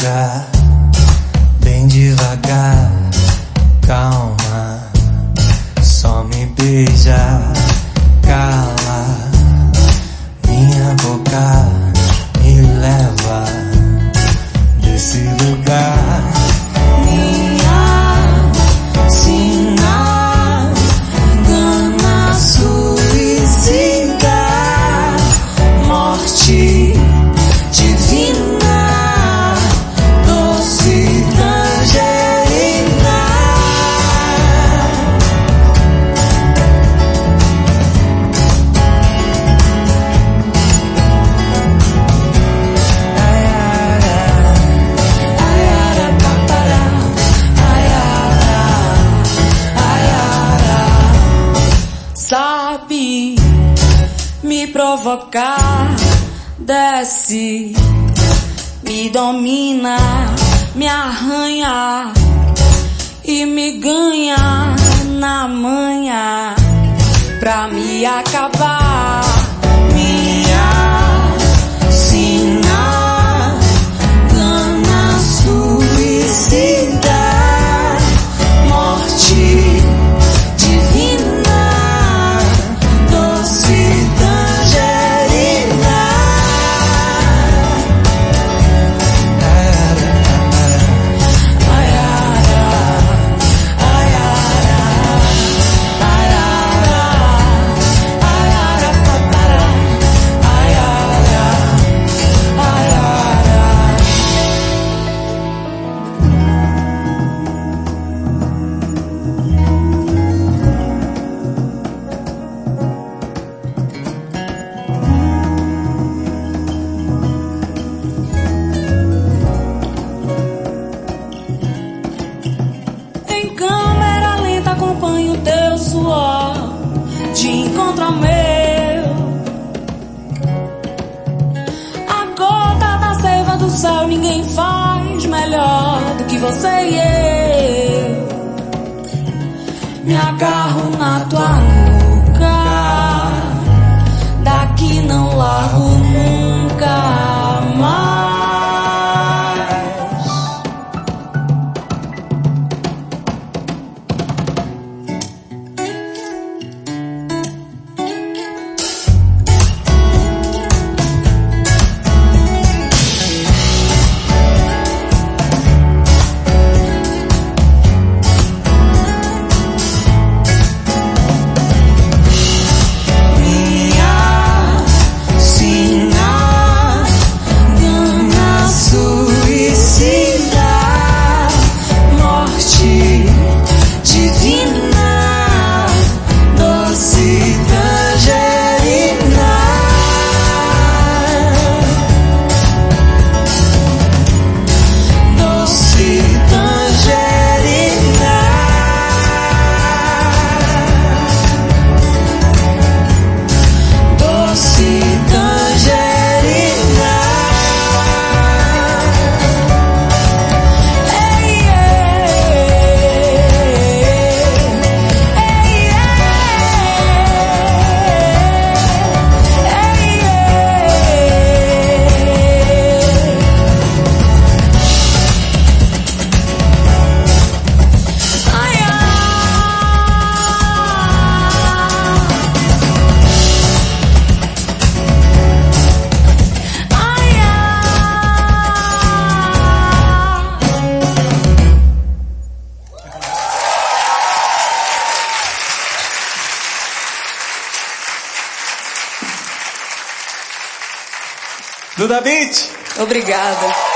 devagar, bem devagar, calma, só me beija, cala, minha boca me leva desse lugar. Minha sina engana, suicida, morte divina, doce tangerina. Sabe me provocar, desce, me domina, me arranha e me ganha na manha pra me acabar. Minha sina engana, suicida, morte divina, doce tangerina. Acompanho teu suor de encontro ao meu. A gota da seiva do céu ninguém faz melhor do que você e eu. Me agarro na tua nuca, daqui não largo nunca mais. Duda Beat. Obrigada.